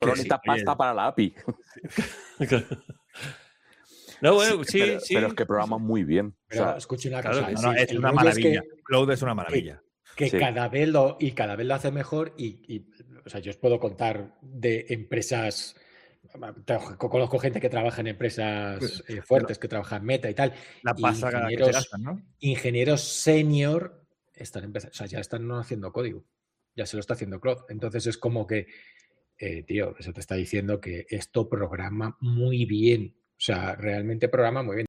Solo necesitas pasta para la API. No, bueno, sí, pero es que programa muy bien. Pero o sea, escuche una claro, cosa. es una maravilla. Cloud es una maravilla. Que Sí. cada vez lo hace mejor o sea, yo os puedo contar de empresas, conozco gente que trabaja en empresas fuertes, que trabaja en Meta y tal, La y pasada que se gastan, ¿no? ingenieros senior están empezando, o sea, ya están haciendo código, ya se lo está haciendo Cloud. Entonces es como que, tío, eso te está diciendo que esto programa muy bien, o sea, realmente programa muy bien.